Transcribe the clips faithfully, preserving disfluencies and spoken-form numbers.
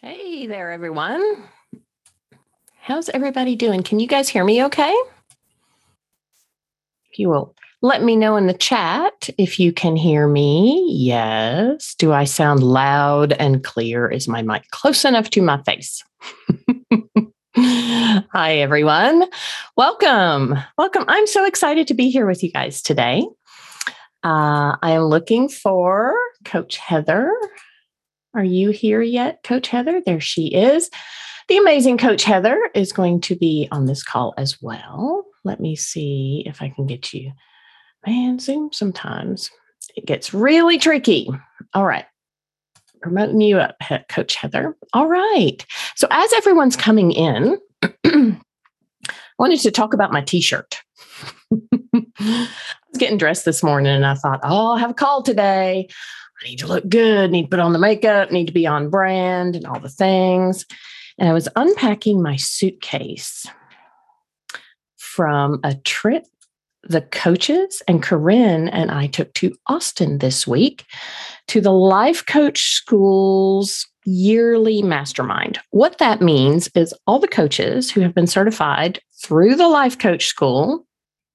Hey there, everyone. How's everybody doing? Can you guys hear me okay? If you will let me know in the chat if you can hear me. Yes. Do I sound loud and clear? Is my mic close enough to my face? Hi, everyone. Welcome. Welcome. I'm so excited to be here with you guys today. Uh, I am looking for Coach Heather. Are you here yet, Coach Heather? There she is. The amazing Coach Heather is going to be on this call as well. Let me see if I can get you. Man, Zoom sometimes it gets really tricky. All right. Promoting you up, Coach Heather. All right. So as everyone's coming in, I wanted to talk about my t-shirt. I was getting dressed this morning and I thought, oh, I'll have a call today. I need to look good, need to put on the makeup, need to be on brand and all the things. And I was unpacking my suitcase from a trip the coaches and Corinne and I took to Austin this week to the Life Coach School's yearly mastermind. What that means is all the coaches who have been certified through the Life Coach School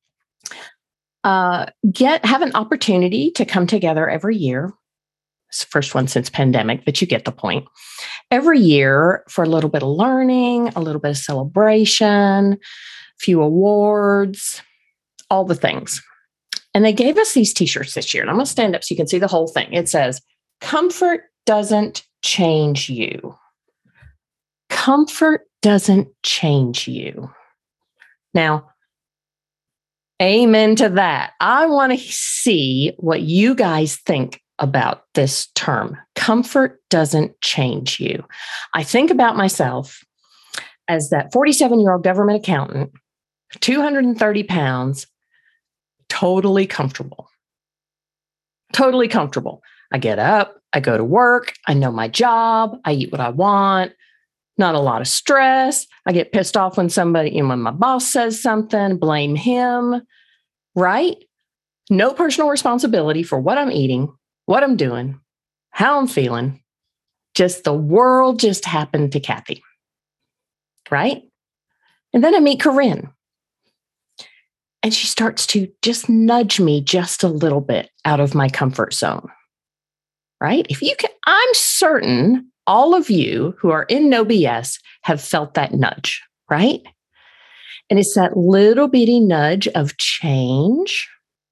uh, get have an opportunity to come together every year. It's the first one since pandemic, but you get the point. Every year for a little bit of learning, a little bit of celebration, a few awards, all the things. And they gave us these t-shirts this year. And I'm going to stand up so you can see the whole thing. It says, comfort doesn't change you. Comfort doesn't change you. Now, amen to that. I want to see what you guys think about this term. Comfort doesn't change you. I think about myself as that forty-seven-year-old government accountant, two hundred thirty pounds, totally comfortable. Totally comfortable. I get up, I go to work, I know my job, I eat what I want, not a lot of stress. I get pissed off when somebody, you know, when my boss says something, blame him, right? No personal responsibility for what I'm eating, what I'm doing, how I'm feeling. Just the world just happened to Kathy, right? And then I meet Corinne. And she starts to just nudge me just a little bit out of my comfort zone, right? If you can, I'm certain all of you who are in No B S have felt that nudge, right? And it's that little bitty nudge of change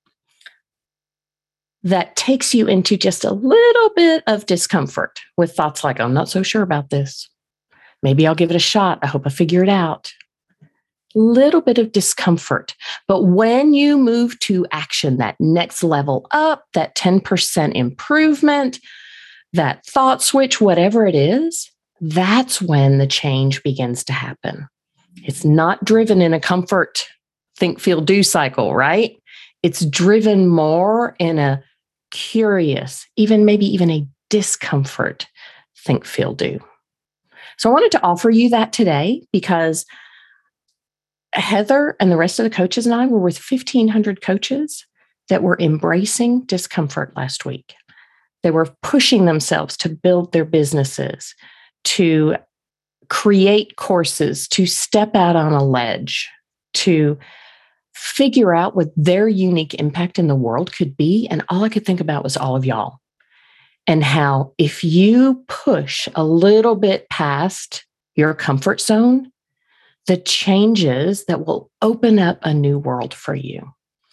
that takes you into just a little bit of discomfort with thoughts like, I'm not so sure about this. Maybe I'll give it a shot. I hope I figure it out. Little bit of discomfort. But when you move to action, that next level up, that ten percent improvement, that thought switch, whatever it is, that's when the change begins to happen. It's not driven in a comfort, think, feel, do cycle, right? It's driven more in a curious, even maybe even a discomfort, think, feel, do. So I wanted to offer you that today because Heather and the rest of the coaches and I were with fifteen hundred coaches that were embracing discomfort last week. They were pushing themselves to build their businesses, to create courses, to step out on a ledge, to figure out what their unique impact in the world could be. And all I could think about was all of y'all. And how if you push a little bit past your comfort zone, the changes that will open up a new world for you.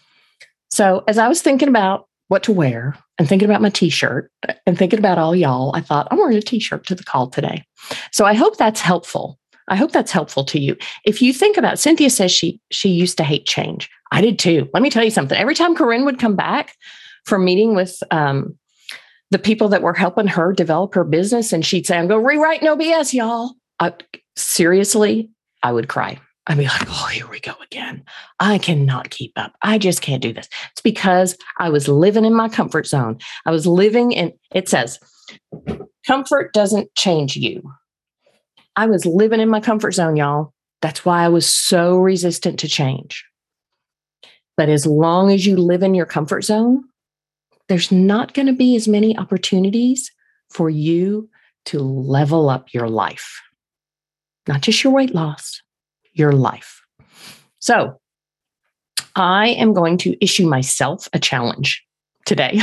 So as I was thinking about what to wear and thinking about my t-shirt and thinking about all y'all, I thought I'm wearing a t-shirt to the call today. So I hope that's helpful. I hope that's helpful to you. If you think about, Cynthia says she she used to hate change. I did too. Let me tell you something. Every time Corinne would come back from meeting with um, the people that were helping her develop her business, and she'd say, I'm going to rewrite No B S, y'all. I, seriously, I would cry. I'd be like, oh, here we go again. I cannot keep up. I just can't do this. It's because I was living in my comfort zone. I was living in, it says, comfort doesn't change you. I was living in my comfort zone, y'all. That's why I was so resistant to change. But as long as you live in your comfort zone, there's not going to be as many opportunities for you to level up your life, not just your weight loss, your life. So I am going to issue myself a challenge today.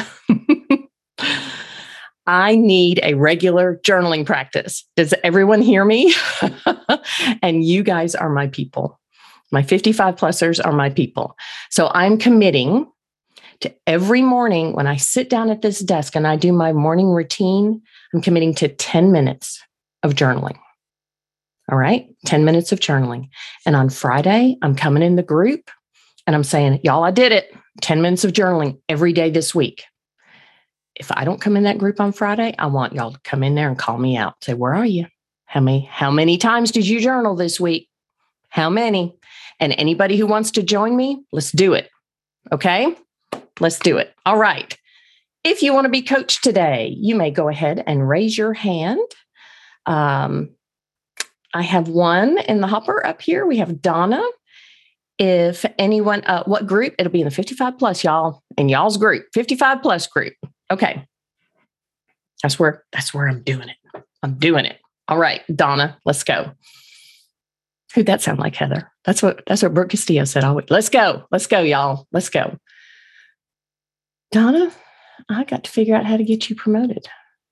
I need a regular journaling practice. Does everyone hear me? And you guys are my people. My fifty-five plusers are my people. So I'm committing to every morning when I sit down at this desk and I do my morning routine, I'm committing to ten minutes of journaling. All right, ten minutes of journaling. And on Friday, I'm coming in the group and I'm saying, y'all, I did it. ten minutes of journaling every day this week. If I don't come in that group on Friday, I want y'all to come in there and call me out. Say, where are you? How many, how many times did you journal this week? How many? And anybody who wants to join me, let's do it. Okay? Let's do it. All right. If you want to be coached today, you may go ahead and raise your hand. Um, I have one in the hopper up here. We have Donna. If anyone, uh, what group? It'll be in the fifty-five plus, y'all, in y'all's group, fifty-five plus group. Okay. That's where, that's where I'm doing it. I'm doing it. All right, Donna, let's go. Who'd that sound like, Heather? That's what, that's what Brooke Castillo said always. Let's go. Let's go, y'all. Let's go. Donna, I got to figure out how to get you promoted.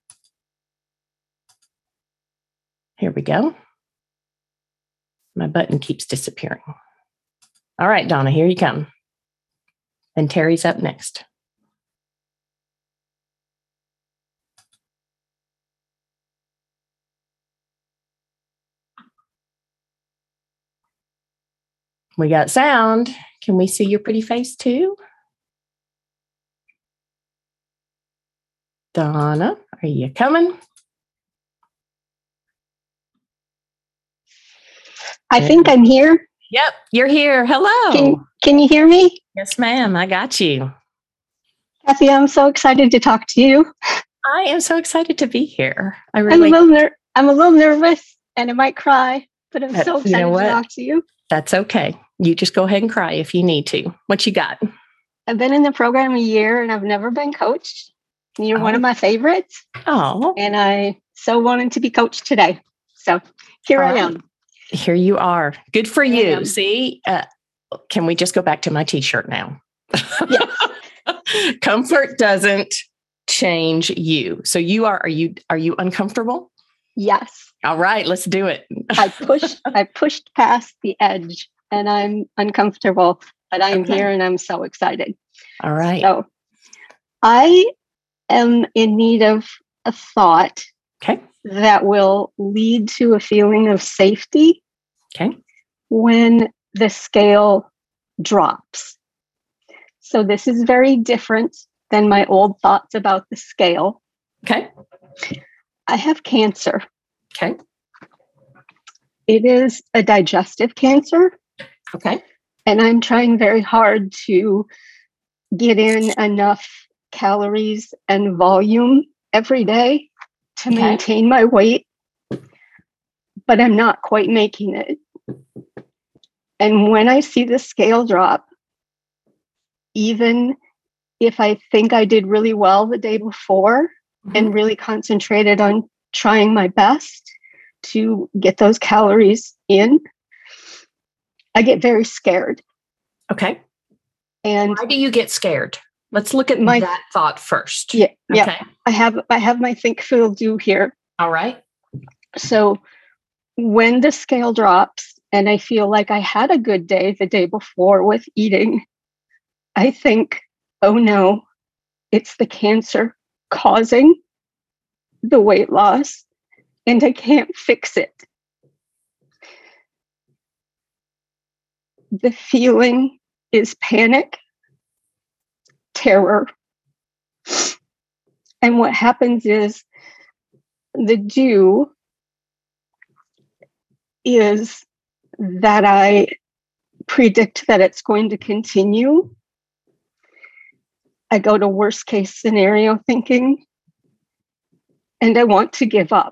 Here we go. My button keeps disappearing. All right, Donna, here you come. And Terry's up next. We got sound. Can we see your pretty face too? Donna, are you coming? I think I'm here. Yep, you're here. Hello. Can, can you hear me? Yes, ma'am. I got you. Kathy, I'm so excited to talk to you. I am so excited to be here. I I'm a really. little ner- I'm a little nervous and I might cry, but I'm But so you excited know to what? talk to you. That's okay. You just go ahead and cry if you need to. What you got? I've been in the program a year and I've never been coached. You're Oh. one of my favorites. Oh, And I so wanted to be coached today. So here All I right. am. Here you are. Good for Here I you. am. See, uh, can we just go back to my t-shirt now? Yes. Comfort doesn't change you. So you are, are you, are you uncomfortable? Yes. All right, let's do it. I pushed, I pushed past the edge and I'm uncomfortable, but I'm Okay. here and I'm so excited. All right. So I am in need of a thought Okay. that will lead to a feeling of safety Okay. when the scale drops. So this is very different than my old thoughts about the scale. Okay. I have cancer. Okay. It is a digestive cancer, Okay. and I'm trying very hard to get in enough calories and volume every day to Okay. maintain my weight, but I'm not quite making it. And when I see the scale drop, even if I think I did really well the day before Mhm. and really concentrated on trying my best to get those calories in, I get very scared. Okay. And Why do you get scared? Let's look at My- that thought first. yeah, yeah, Okay. I have I have my think feel do here. All right. So when the scale drops and I feel like I had a good day the day before with eating, I think, oh no, it's the cancer causing the weight loss and I can't fix it. The feeling is panic, terror. And what happens is the do is that I predict that it's going to continue. I go to worst case scenario thinking, and I want to give up.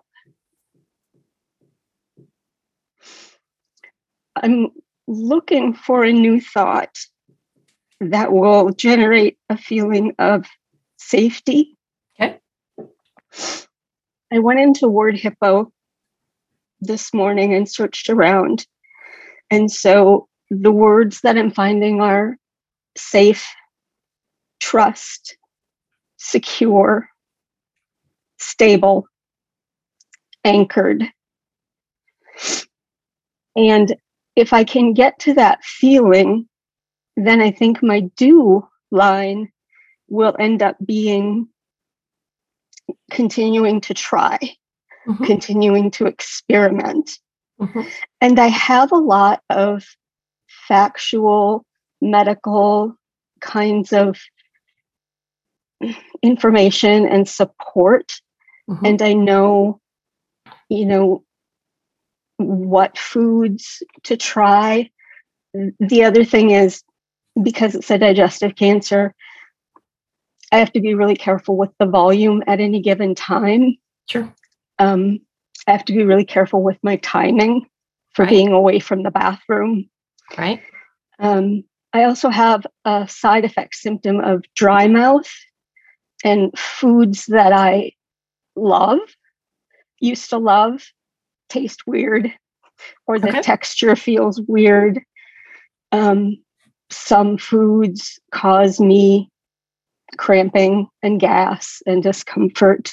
I'm looking for a new thought that will generate a feeling of safety. Okay. I went into Word Hippo this morning and searched around. And so the words that I'm finding are safe, trust, secure, stable, anchored. And if I can get to that feeling, then I think my do line will end up being continuing to try, mm-hmm. continuing to experiment. Mm-hmm. And I have a lot of factual, medical kinds of information and support. Mm-hmm. And I know, you know, what foods to try. The other thing is, because it's a digestive cancer, I have to be really careful with the volume at any given time. Sure. Um, I have to be really careful with my timing for right. being away from the bathroom. Right. Um, I also have a side effect symptom of dry mouth, and foods that I love, used to love, taste weird, or the okay. texture feels weird. Um, some foods cause me cramping and gas and discomfort.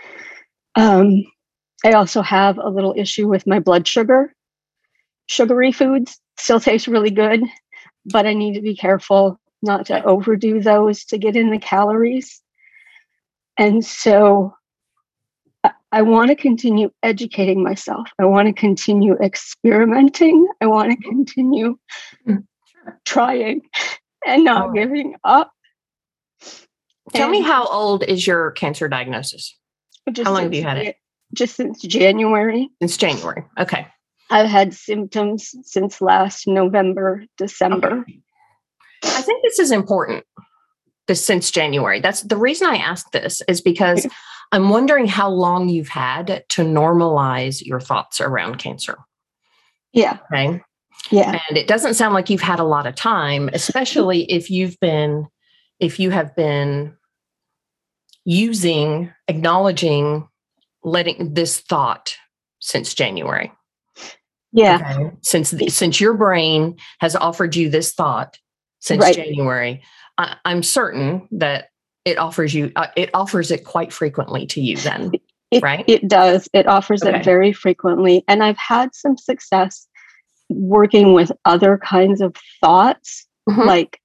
Um, I also have a little issue with my blood sugar. Sugary foods still taste really good, but I need to be careful not to overdo those to get in the calories. And so I, I want to continue educating myself. I want to continue experimenting. I want to continue mm-hmm. trying and not oh. giving up. Tell and me, how old is your cancer diagnosis? How long have you had it? Just since January. Since January. Okay. I've had symptoms since last November, December. Okay. I think this is important. This since January. That's the reason I asked this, is because I'm wondering how long you've had to normalize your thoughts around cancer. Yeah. Okay. Yeah. And it doesn't sound like you've had a lot of time, especially if you've been, if you have been using, acknowledging, letting this thought since January. Yeah. Okay. Since, since your brain has offered you this thought since right. January, I, I'm certain that it offers you, uh, it offers it quite frequently to you then, it, right? It does. It offers okay. it very frequently. And I've had some success working with other kinds of thoughts. Mm-hmm. Like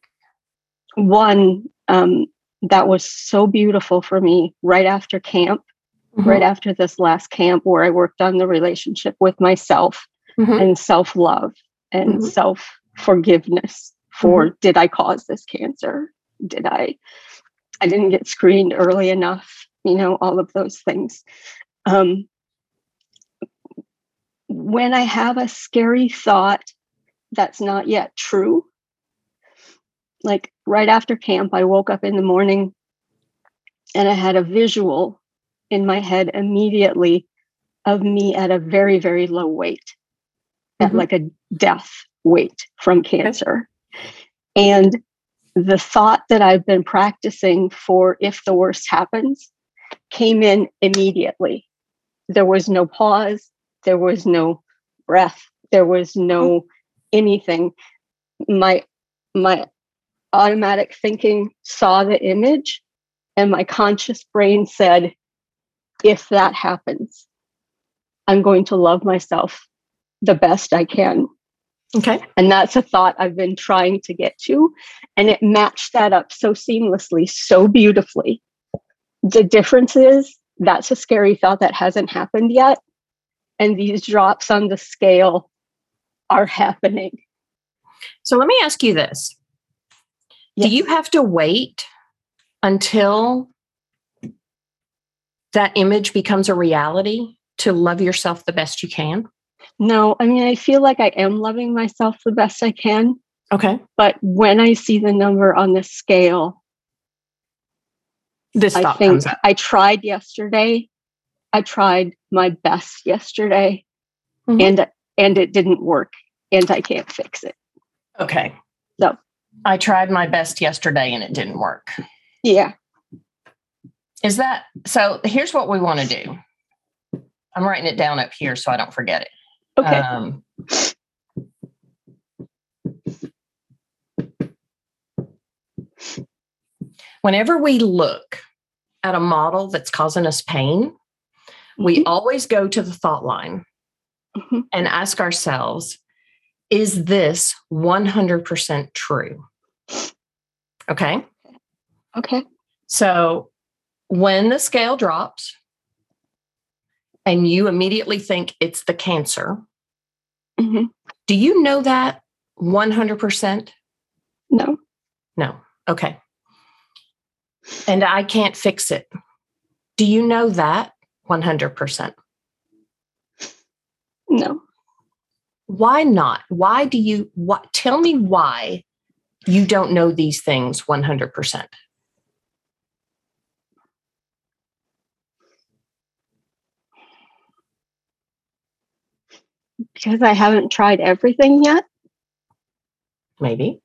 one um, that was so beautiful for me right after camp, mm-hmm. right after this last camp where I worked on the relationship with myself mm-hmm. and self-love and mm-hmm. self-forgiveness for mm-hmm. did I cause this cancer? Did I, I didn't get screened early enough, you know, all of those things. Um, when I have a scary thought that's not yet true, like right after camp, I woke up in the morning and I had a visual in my head immediately of me at a very, very low weight, mm-hmm. at like a death weight from cancer. Okay. And the thought that I've been practicing for if the worst happens came in immediately. There was no pause. There was no breath. There was no anything. My, my automatic thinking saw the image, and my conscious brain said, if that happens, I'm going to love myself the best I can. Okay. And that's a thought I've been trying to get to. And it matched that up so seamlessly, so beautifully. The difference is that's a scary thought that hasn't happened yet. And these drops on the scale are happening. So let me ask you this. Yes. Do you have to wait until that image becomes a reality to love yourself the best you can? No, I mean, I feel like I am loving myself the best I can. Okay. But when I see the number on the scale, this I thought think comes up. I tried yesterday. I tried my best yesterday, mm-hmm. and and it didn't work, and I can't fix it. Okay. So I tried my best yesterday and it didn't work. Yeah. Is that so? Here's what we want to do. I'm writing it down up here so I don't forget it. Okay. Um, whenever we look at a model that's causing us pain, mm-hmm. we always go to the thought line mm-hmm. and ask ourselves, is this one hundred percent true? Okay. Okay. So when the scale drops and you immediately think it's the cancer, mm-hmm. do you know that one hundred percent? No. No. Okay. And I can't fix it. Do you know that one hundred percent? No. Why not? Why do you, what, tell me why you don't know these things one hundred percent. Because I haven't tried everything yet. Maybe.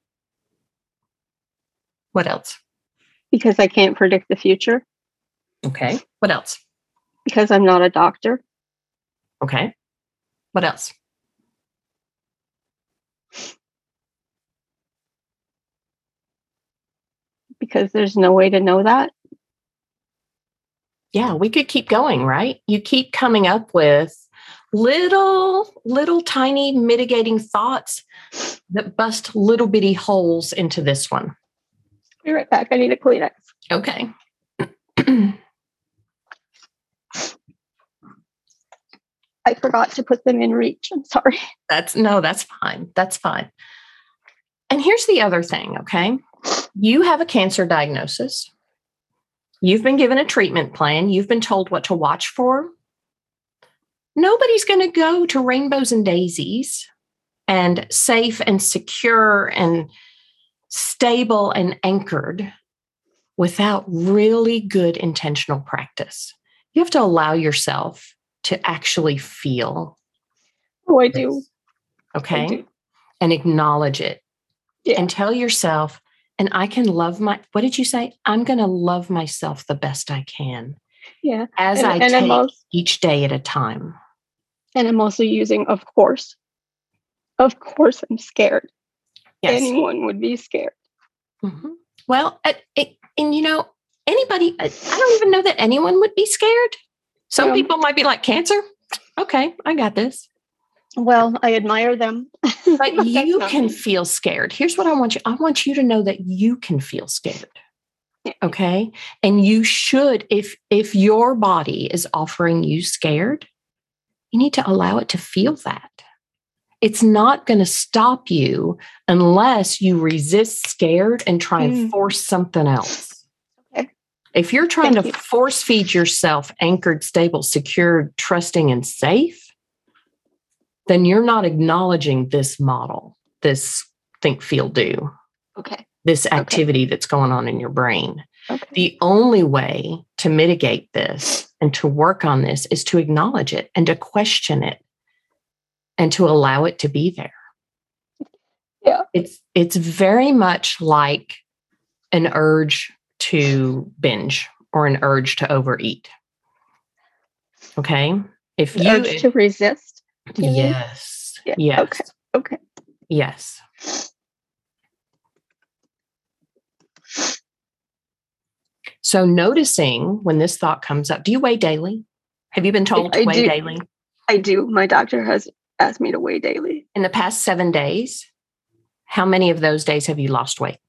What else? Because I can't predict the future. Okay. What else? Because I'm not a doctor. Okay. What else? Because there's no way to know that. Yeah, we could keep going, right? You keep coming up with little, little tiny mitigating thoughts that bust little bitty holes into this one. Be right back. I need a Kleenex. Okay. I forgot to put them in reach. I'm sorry. That's no, that's fine. That's fine. And here's the other thing, okay? You have a cancer diagnosis. You've been given a treatment plan. You've been told what to watch for. Nobody's going to go to rainbows and daisies and safe and secure and stable and anchored without really good intentional practice. You have to allow yourself to actually feel. Oh, I do. Okay. I do. And acknowledge it. Yeah. And tell yourself, and I can love my, what did you say? I'm going to love myself the best I can. Yeah. As and, I and take also, each day at a time. And I'm also using, of course. Of course, I'm scared. Yes. Anyone would be scared. Mm-hmm. Well, it, it, and you know, anybody, I don't even know that anyone would be scared. Some yeah. people might be like, cancer? Okay, I got this. Well, I admire them. But you can me. feel scared. Here's what I want you. I want you to know that you can feel scared. Yeah. Okay. And you should, if if your body is offering you scared, you need to allow it to feel that. It's not going to stop you unless you resist scared and try and mm. force something else. Okay. If you're trying Thank to you. force feed yourself anchored, stable, secure, trusting, and safe, then you're not acknowledging this model, this think, feel, do. Okay. This activity okay. that's going on in your brain. Okay. The only way to mitigate this and to work on this is to acknowledge it and to question it and to allow it to be there. Yeah. It's it's very much like an urge to binge or an urge to overeat. Okay? If the you urge if, to resist. Yes. Yeah. Yes. Okay. Okay. Yes. So noticing when this thought comes up, do you weigh daily? Have you been told to I weigh do. daily? I do. My doctor has asked me to weigh daily. In the past seven days, how many of those days have you lost weight?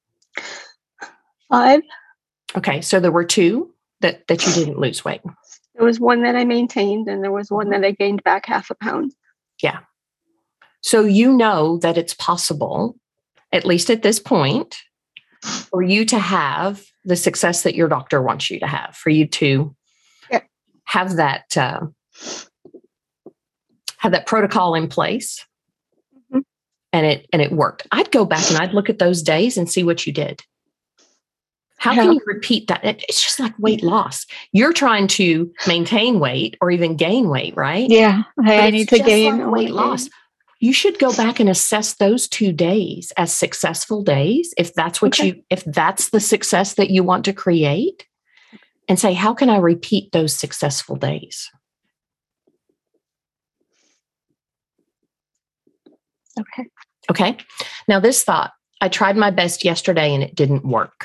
Five. Okay. So there were two that, that you didn't lose weight. There was one that I maintained and there was one that I gained back half a pound. Yeah. So you know that it's possible, at least at this point, for you to have the success that your doctor wants you to have, for you to yeah. have that uh, have that protocol in place, mm-hmm. and it and it worked. I'd go back and I'd look at those days and see what you did. How yeah. can you repeat that? It's just like weight loss. You're trying to maintain weight or even gain weight, right? Yeah, I, I need to gain like weight loss. Gain. You should go back and assess those two days as successful days, if that's what okay. you, if that's the success that you want to create, and say, how can I repeat those successful days? Okay. Okay. Now, this thought, I tried my best yesterday and it didn't work.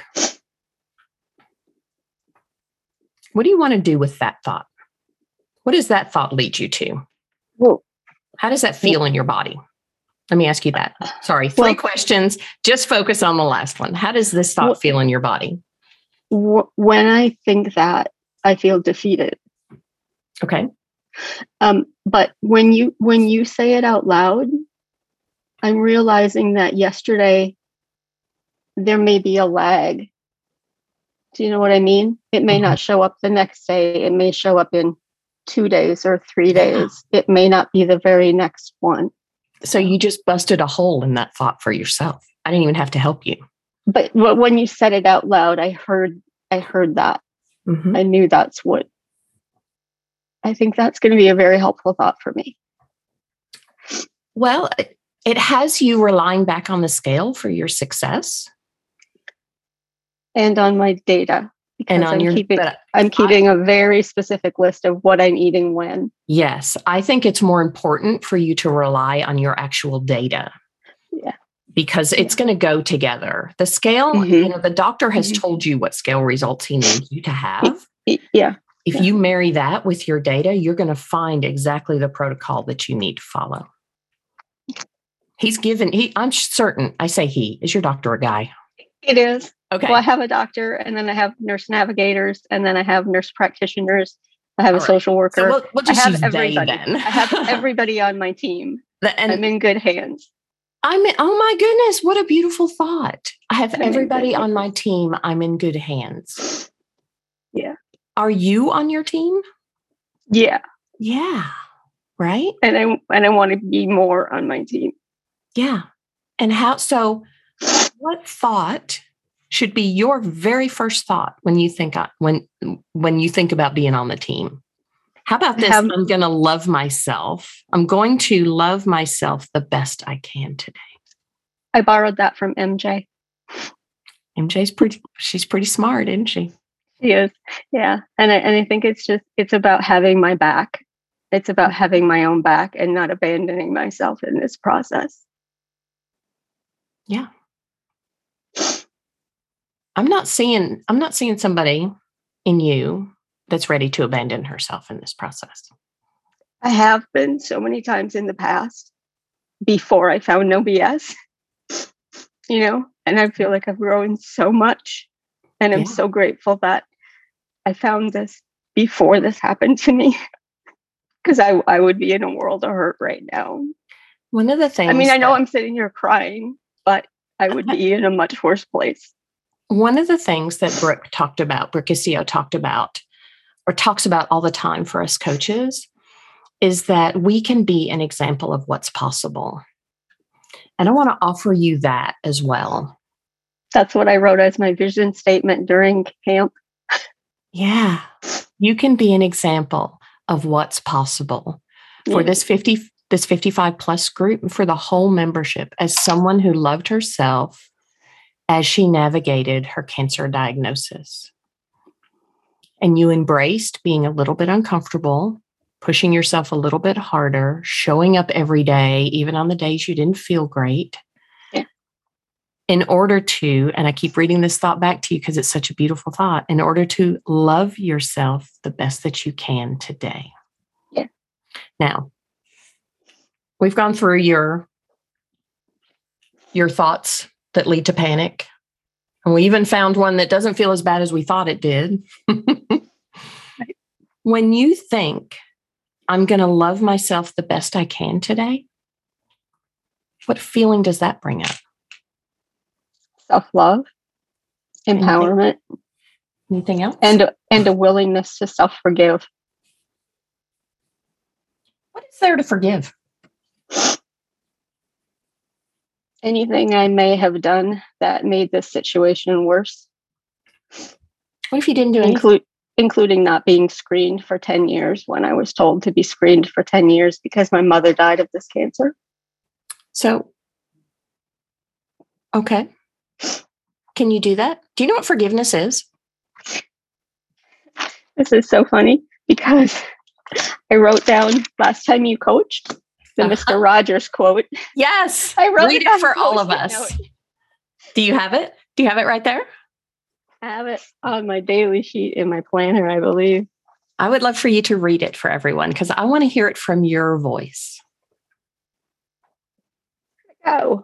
What do you want to do with that thought? What does that thought lead you to? Well, how does that feel in your body? Let me ask you that. Sorry, three well, questions. Just focus on the last one. How does this thought well, feel in your body? When I think that, I feel defeated. Okay. Um, but when you when you say it out loud, I'm realizing that yesterday there may be a lag. Do you know what I mean? It may mm-hmm. not show up the next day. It may show up in two days or three days. Yeah. It may not be the very next one. So you just busted a hole in that thought for yourself. I didn't even have to help you. But when you said it out loud, I heard I heard that. Mm-hmm. I knew that's what. I think that's going to be a very helpful thought for me. Well, it has you relying back on the scale for your success. And on my data. And on I'm your, keeping, I'm keeping I, a very specific list of what I'm eating when. Yes. I think it's more important for you to rely on your actual data. Yeah. Because it's yeah. going to go together. The scale, mm-hmm. you know, the doctor has mm-hmm. told you what scale results he needs you to have. Yeah. If yeah. you marry that with your data, you're going to find exactly the protocol that you need to follow. He's given, he, I'm certain, I say he, is your doctor a guy? It is. Okay. Well, I have a doctor, and then I have nurse navigators, and then I have nurse practitioners. I have All a right. social worker. So we'll, we'll just I have use everybody. they, then. I have everybody on my team. The, and I'm in good hands. I'm in, oh my goodness, what a beautiful thought. I have I'm everybody on my team. I'm in good hands. Yeah. Are you on your team? Yeah. Yeah. Right? And I and I want to be more on my team. Yeah. And how so what thought should be your very first thought when you think when when you think about being on the team? How about this? Have, I'm going to love myself. I'm going to love myself the best I can today. I borrowed that from M J. M J's pretty, she's pretty smart, isn't she? She is. Yeah. And I, and I think it's just, it's about having my back. It's about having my own back and not abandoning myself in this process. Yeah. I'm not seeing, I'm not seeing somebody in you that's ready to abandon herself in this process. I have been so many times in the past before I found No B S, you know, and I feel like I've grown so much, and I'm yeah. so grateful that I found this before this happened to me, because I, I would be in a world of hurt right now. One of the things, I mean, I know that, I'm sitting here crying, but I would be in a much worse place. One of the things that Brooke talked about, Brooke Castillo talked about, or talks about all the time for us coaches, is that we can be an example of what's possible. And I want to offer you that as well. That's what I wrote as my vision statement during camp. Yeah. You can be an example of what's possible for yeah. this fifty, this fifty-five plus group, and for the whole membership, as someone who loved herself as she navigated her cancer diagnosis. And you embraced being a little bit uncomfortable, pushing yourself a little bit harder, showing up every day, even on the days you didn't feel great, yeah. in order to, and I keep reading this thought back to you because it's such a beautiful thought, in order to love yourself the best that you can today. Yeah. Now, we've gone through your, your thoughts that lead to panic. And we even found one that doesn't feel as bad as we thought it did. When you think, I'm going to love myself the best I can today, what feeling does that bring up? Self-love, empowerment. Anything, anything else? And, and a willingness to self-forgive. What is there to forgive? Anything I may have done that made this situation worse. What if you didn't do anything? Include, including not being screened for ten years when I was told to be screened for ten years because my mother died of this cancer. So, okay. Can you do that? Do you know what forgiveness is? This is so funny because I wrote down last time you coached the uh-huh. Mister Rogers quote. Yes. I wrote Read it, it for all of us. Note. Do you have it? Do you have it right there? I have it on my daily sheet in my planner, I believe. I would love for you to read it for everyone because I want to hear it from your voice. Oh.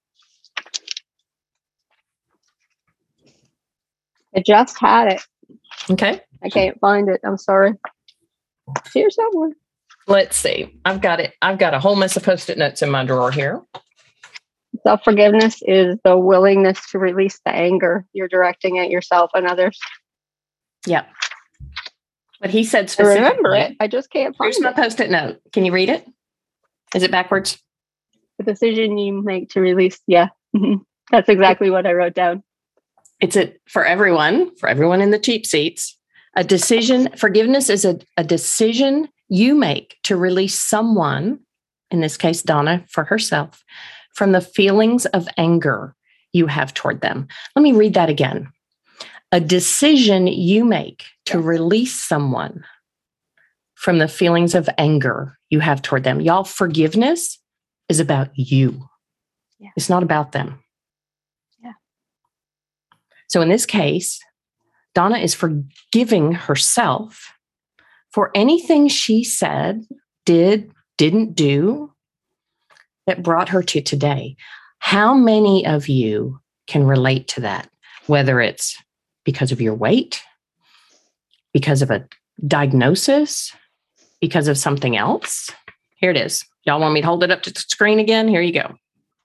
I just had it. Okay. I can't find it. I'm sorry. Here's that one. Let's see. I've got it. I've got a whole mess of Post-it notes in my drawer here. Self-forgiveness is the willingness to release the anger you're directing at yourself and others. Yep. But he said I specifically. remember it. I just can't find Here's my it. Post-it note. Can you read it? Is it backwards? The decision you make to release. Yeah. That's exactly what I wrote down. It's a, for everyone, for everyone in the cheap seats, a decision. Forgiveness is a, a decision you make to release someone, in this case, Donna, for herself, from the feelings of anger you have toward them. Let me read that again. A decision you make to release someone from the feelings of anger you have toward them. Y'all, forgiveness is about you. Yeah. It's not about them. Yeah. So in this case, Donna is forgiving herself for anything she said, did, didn't do that brought her to today. How many of you can relate to that? Whether it's because of your weight, because of a diagnosis, because of something else. Here it is. Y'all want me to hold it up to the screen again? Here you go.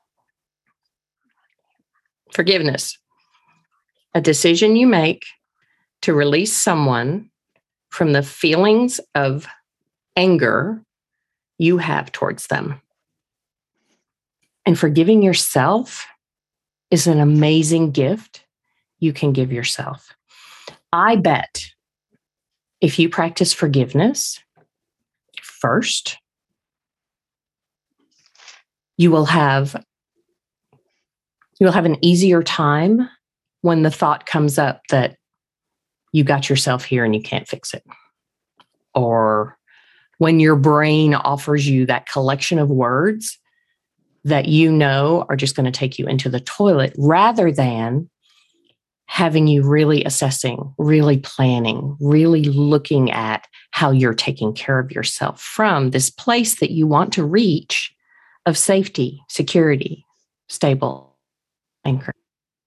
Forgiveness. A decision you make to release someone from the feelings of anger you have towards them. And forgiving yourself is an amazing gift you can give yourself. I bet if you practice forgiveness first, you will have you will have an easier time when the thought comes up that you got yourself here and you can't fix it. Or when your brain offers you that collection of words that you know are just going to take you into the toilet, rather than having you really assessing, really planning, really looking at how you're taking care of yourself from this place that you want to reach of safety, security, stable anchor.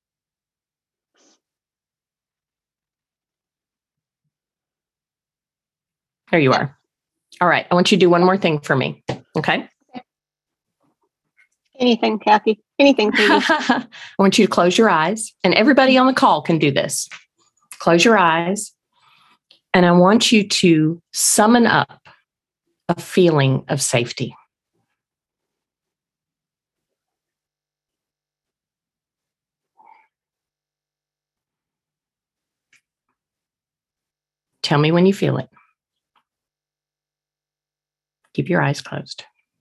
There you are. All right. I want you to do one more thing for me. Okay. Anything, Kathy. Anything, please. I want you to close your eyes, and everybody on the call can do this. Close your eyes, and I want you to summon up a feeling of safety. Tell me when you feel it. Keep your eyes closed.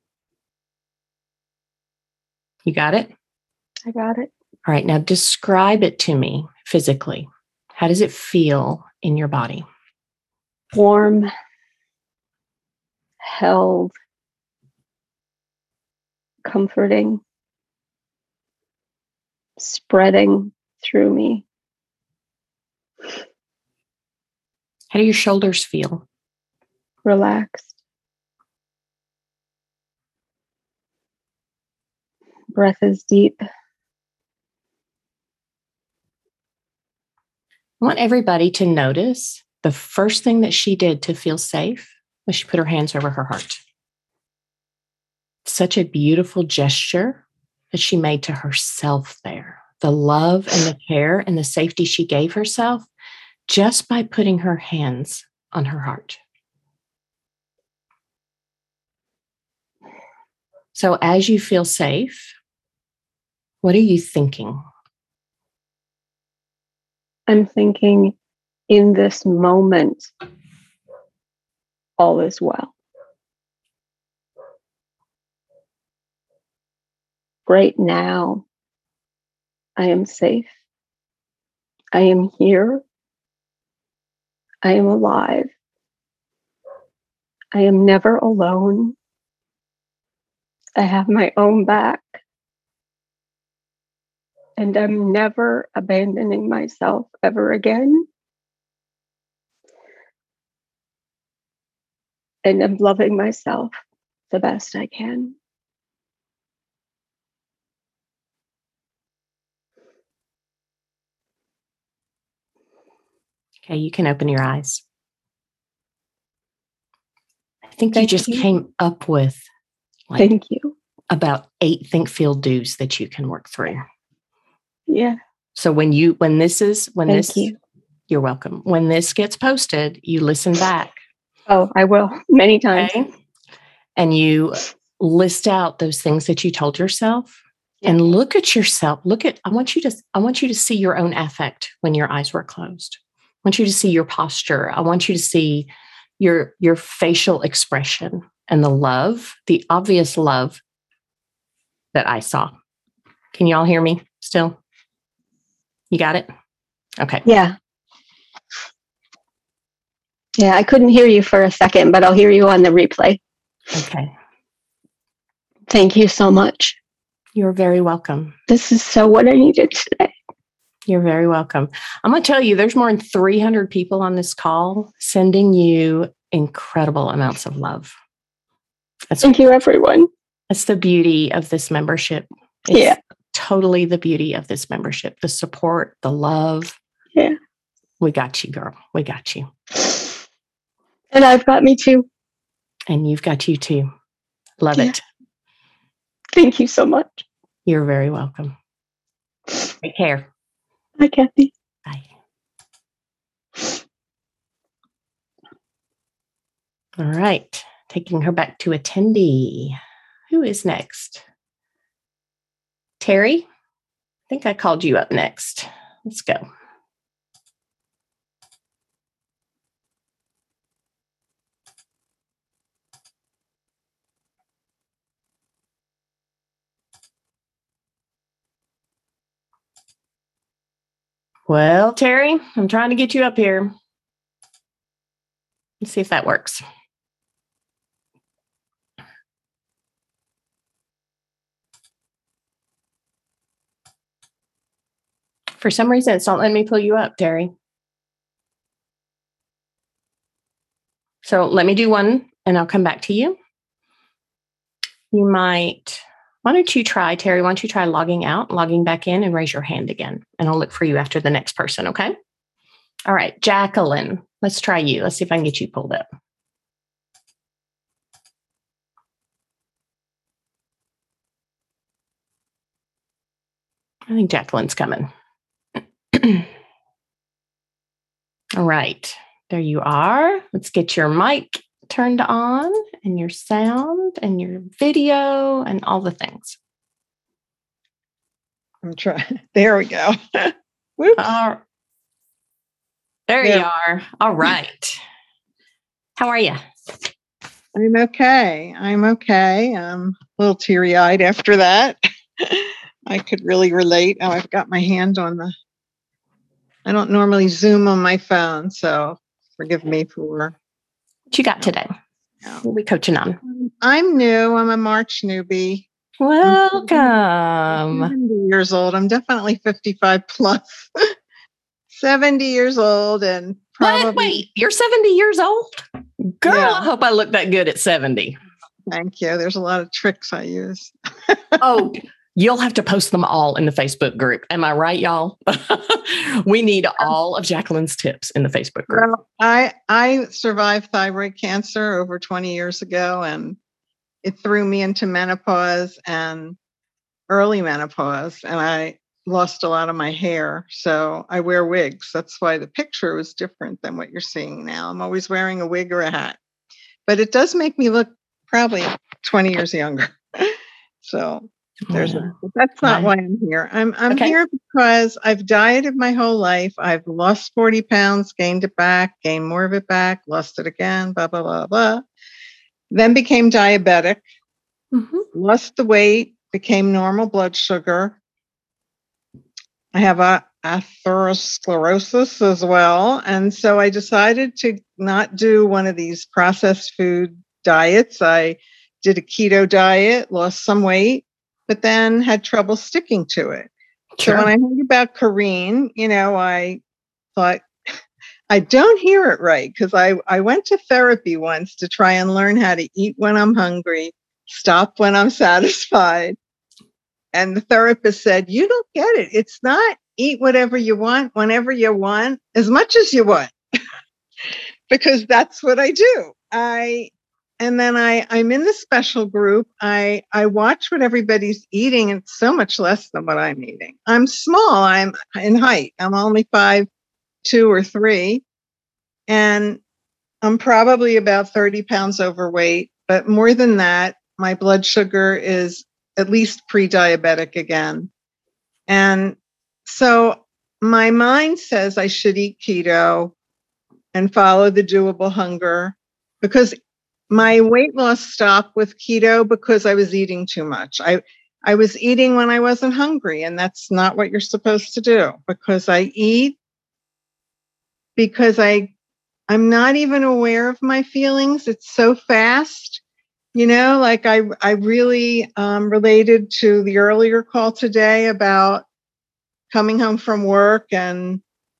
You got it? I got it. All right. Now describe it to me physically. How does it feel in your body? Warm, held, comforting, spreading through me. How do your shoulders feel? Relaxed. Breath is deep. I want everybody to notice the first thing that she did to feel safe was she put her hands over her heart. Such a beautiful gesture that she made to herself there. The love and the care and the safety she gave herself just by putting her hands on her heart. So as you feel safe, what are you thinking? I'm thinking, in this moment, all is well. Right now, I am safe. I am here. I am alive. I am never alone. I have my own back. And I'm never abandoning myself ever again. And I'm loving myself the best I can. Okay, you can open your eyes. I think Thank you just you. came up with like Thank you. about eight think feel do's that you can work through. Yeah. So when you when this is when Thank this you. you're welcome. When this gets posted, you listen back. Oh, I will many times. Okay? And you list out those things that you told yourself. Yeah. And look at yourself. Look at, I want you to, I want you to see your own affect when your eyes were closed. I want you to see your posture. I want you to see your, your facial expression and the love, the obvious love that I saw. Can you all hear me still? You got it? Okay. Yeah. Yeah, I couldn't hear you for a second, but I'll hear you on the replay. Okay. Thank you so much. You're very welcome. This is so what I needed today. You're very welcome. I'm going to tell you, there's more than three hundred people on this call sending you incredible amounts of love. That's, Thank you, everyone. That's the beauty of this membership. It's Yeah. totally the beauty of this membership. The support, the love. Yeah. We got you, girl. We got you. And I've got me too. And you've got you too. Love Yeah. it. Thank you so much. You're very welcome. Take care. Bye, Kathy. Bye. All right. Taking her back to attendee. Who is next? Terry? I think I called you up next. Let's go. Well, Terry, I'm trying to get you up here. Let's see if that works. For some reason, it's not letting me pull you up, Terry. So let me do one and I'll come back to you. You might, why don't you try, Terry, why don't you try logging out, logging back in and raise your hand again. And I'll look for you after the next person, okay? All right, Jacqueline, let's try you. Let's see if I can get you pulled up. I think Jacqueline's coming. All right, there you are. Let's get your mic turned on and your sound and your video and all the things. I'm trying. There we go. Whoops. Uh, there, there you are. All right. How are you? I'm okay. I'm okay. I'm a little teary-eyed after that. I could really relate. Oh, I've got my hand on the, I don't normally Zoom on my phone, so forgive me for. What you got today? No. What are we coaching on? I'm new. I'm a March newbie. Welcome. I'm seventy years old. I'm definitely fifty-five plus. seventy years old and probably. What? Wait, you're seventy years old? Girl, Yeah. I hope I look that good at seventy. Thank you. There's a lot of tricks I use. Oh, you'll have to post them all in the Facebook group. Am I right, y'all? We need all of Jacqueline's tips in the Facebook group. Well, I I survived thyroid cancer over twenty years ago, and it threw me into menopause and early menopause, and I lost a lot of my hair. So I wear wigs. That's why the picture was different than what you're seeing now. I'm always wearing a wig or a hat, but it does make me look probably twenty years younger. So there's Yeah. that. But that's not why I'm here. I'm I'm Okay. here because I've dieted my whole life. I've lost forty pounds, gained it back, gained more of it back, lost it again, blah, blah, blah, blah. Then became diabetic, Mm-hmm. lost the weight, became normal blood sugar. I have a atherosclerosis as well. And so I decided to not do one of these processed food diets. I did a keto diet, lost some weight, but then had trouble sticking to it. Sure. So when I heard about Corinne, you know, I thought, I don't hear it right, because I, I went to therapy once to try and learn how to eat when I'm hungry, stop when I'm satisfied. And the therapist said, you don't get it. It's not eat whatever you want, whenever you want, as much as you want, because that's what I do. I And then I, I'm in the special group. I, I watch what everybody's eating. And it's so much less than what I'm eating. I'm small. I'm in height. I'm only five, two or three. And I'm probably about thirty pounds overweight. But more than that, my blood sugar is at least pre-diabetic again. And so my mind says I should eat keto and follow the doable hunger, because my weight loss stopped with keto because I was eating too much. I, I was eating when I wasn't hungry, and that's not what you're supposed to do, because I eat because I, I'm not even aware of my feelings. It's so fast. You know, like I, I really um, related to the earlier call today about coming home from work, and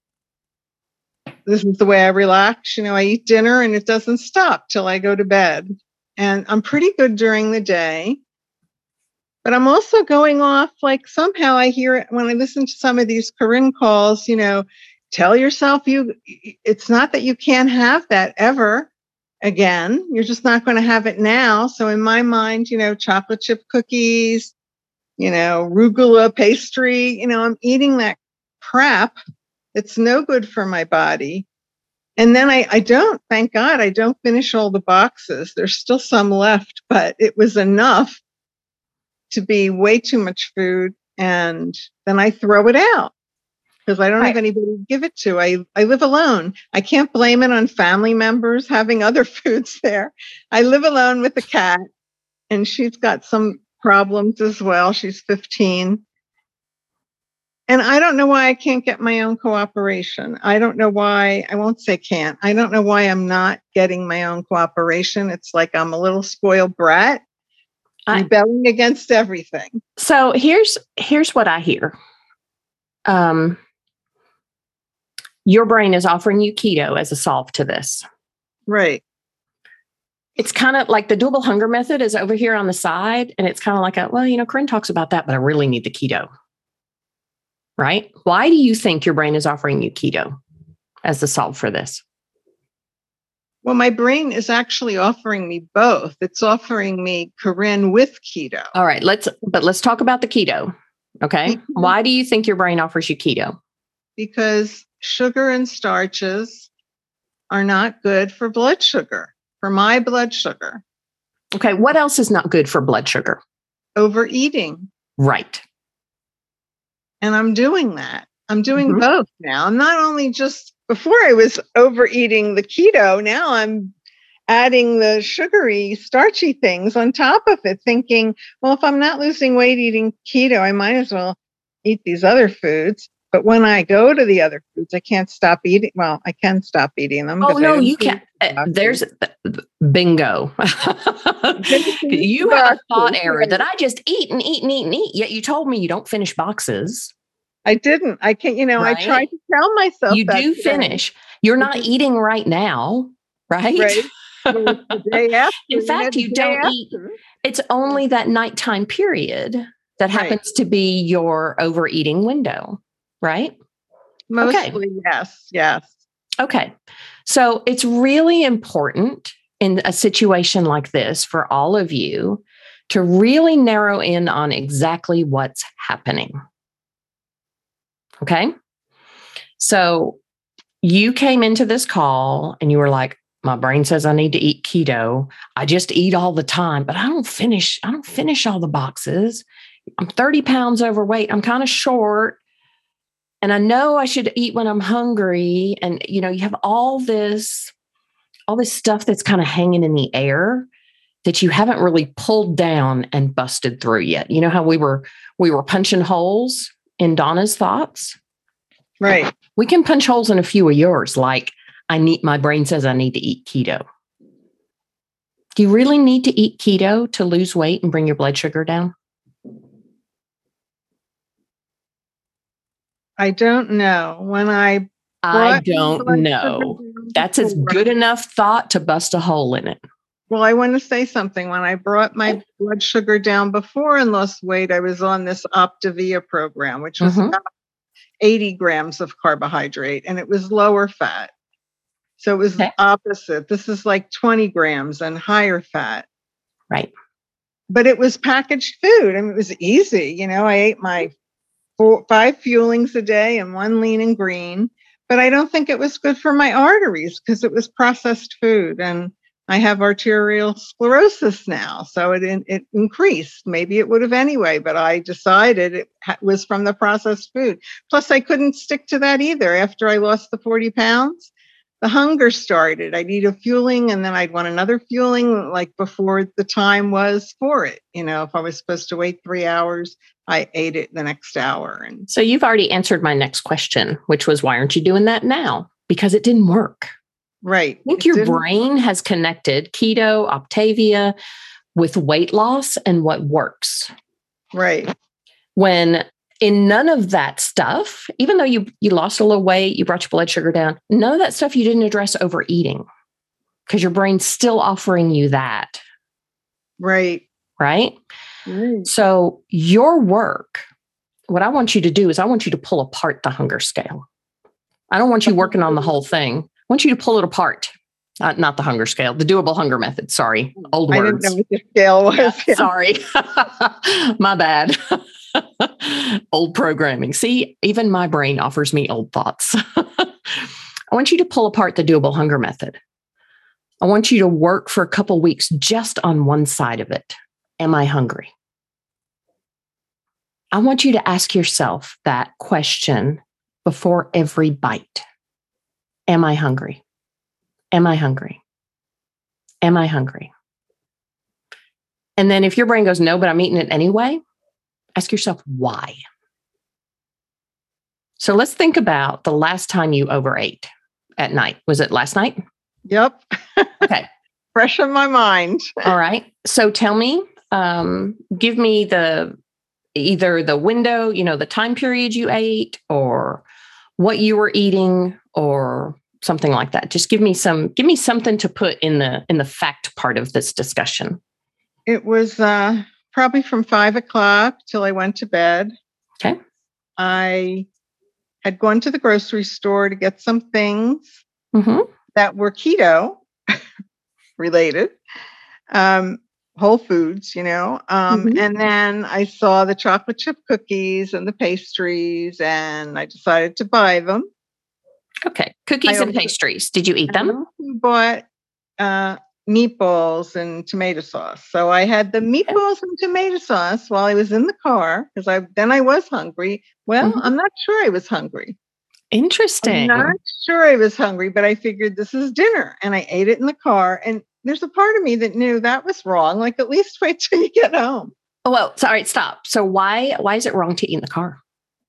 this is the way I relax. You know, I eat dinner and it doesn't stop till I go to bed. And I'm pretty good during the day. But I'm also going off, like somehow I hear it when I listen to some of these Corinne calls, you know, tell yourself you, it's not that you can't have that ever again. You're just not going to have it now. So in my mind, you know, chocolate chip cookies, you know, arugula pastry, you know, I'm eating that crap. It's no good for my body. And then I, I don't, thank God, I don't finish all the boxes. There's still some left, but it was enough to be way too much food. And then I throw it out because I don't right. have anybody to give it to. I, I live alone. I can't blame it on family members having other foods there. I live alone with a cat, and she's got some problems as well. She's fifteen. And I don't know why I can't get my own cooperation. I don't know why, I won't say can't. I don't know why I'm not getting my own cooperation. It's like I'm a little spoiled brat, I, rebelling against everything. So here's here's what I hear. Um, your brain is offering you keto as a solve to this. Right. It's kind of like the doable hunger method is over here on the side. And it's kind of like, a, well, you know, Corinne talks about that, but I really need the keto. Right? Why do you think your brain is offering you keto as the solve for this? Well, my brain is actually offering me both. It's offering me Corinne with keto. All right, let's, but let's talk about the keto. Okay. Mm-hmm. Why do you think your brain offers you keto? Because sugar and starches are not good for blood sugar, for my blood sugar. Okay. What else is not good for blood sugar? Overeating. Right. And I'm doing that. I'm doing mm-hmm. both now. I'm not only just, before I was overeating the keto, now I'm adding the sugary, starchy things on top of it, thinking, well, if I'm not losing weight eating keto, I might as well eat these other foods. But when I go to the other foods, I can't stop eating. Well, I can stop eating them. Oh, no, you can't. Uh, there's bingo. You have a thought error that I just eat and eat and eat and eat. Yet you told me you don't finish boxes. I didn't. I can't, you know, right? I tried to tell myself you do finish. You're not eating right now, right? Right. Well, the day after, in fact, you don't after. eat. It's only that nighttime period that happens right. to be your overeating window, right? Mostly, okay. yes, yes. Okay. So it's really important in a situation like this for all of you to really narrow in on exactly what's happening. Okay. So you came into this call and you were like, my brain says I need to eat keto. I just eat all the time, but I don't finish. I don't finish all the boxes. I'm thirty pounds overweight. I'm kind of short. And I know I should eat when I'm hungry. And, you know, you have all this, all this stuff that's kind of hanging in the air that you haven't really pulled down and busted through yet. You know how we were, we were punching holes in Donna's thoughts? Right. We can punch holes in a few of yours, like I need, my brain says I need to eat keto. Do you really need to eat keto to lose weight and bring your blood sugar down? I don't know. When I I don't know. That's a good enough thought to bust a hole in it. Well, I want to say something. When I brought my blood sugar down before and lost weight, I was on this Optavia program, which was mm-hmm. about eighty grams of carbohydrate, and it was lower fat. So it was okay. opposite. This is like twenty grams and higher fat. Right. But it was packaged food. I mean, it was easy. You know, I ate my four, five fuelings a day and one lean and green, but I don't think it was good for my arteries because it was processed food. And I have arterial sclerosis now. So it, it increased. Maybe it would have anyway, but I decided it was from the processed food. Plus, I couldn't stick to that either. After I lost the forty pounds, the hunger started. I'd eat a fueling and then I'd want another fueling like before the time was for it. You know, if I was supposed to wait three hours, I ate it the next hour. And so you've already answered my next question, which was, why aren't you doing that now? Because it didn't work. Right. I think your brain has connected keto, Optavia with weight loss and what works. Right. When in none of that stuff, even though you, you lost a little weight, you brought your blood sugar down, none of that stuff you didn't address overeating because your brain's still offering you that. Right. Right. Right. So your work, what I want you to do is I want you to pull apart the hunger scale. I don't want you working on the whole thing. I want you to pull it apart. Uh, not the hunger scale, the doable hunger method. Sorry. Old I words. didn't know what the scale was. Yeah, yeah. Sorry. My bad. Old programming. See, even my brain offers me old thoughts. I want you to pull apart the doable hunger method. I want you to work for a couple weeks just on one side of it. Am I hungry? I want you to ask yourself that question before every bite. Am I hungry? Am I hungry? Am I hungry? And then if your brain goes, no, but I'm eating it anyway, ask yourself why. So let's think about the last time you overate at night. Was it last night? Yep. Okay. Fresh in my mind. All right. So tell me, um, give me the either the window, you know, the time period you ate or what you were eating or something like that. Just give me some, give me something to put in the, in the fact part of this discussion. It was uh, probably from five o'clock till I went to bed. Okay. I had gone to the grocery store to get some things mm-hmm. that were keto related, um, Whole Foods, you know, um, mm-hmm. and then I saw the chocolate chip cookies and the pastries and I decided to buy them. Okay. Cookies I and also, pastries. Did you eat them? I bought uh, meatballs and tomato sauce. So I had the meatballs and tomato sauce while I was in the car because I then I was hungry. Well, mm-hmm. I'm not sure I was hungry. Interesting. I'm not sure I was hungry, but I figured this is dinner and I ate it in the car. And there's a part of me that knew that was wrong. Like, at least wait till you get home. Oh, well, sorry, stop. So why, why is it wrong to eat in the car?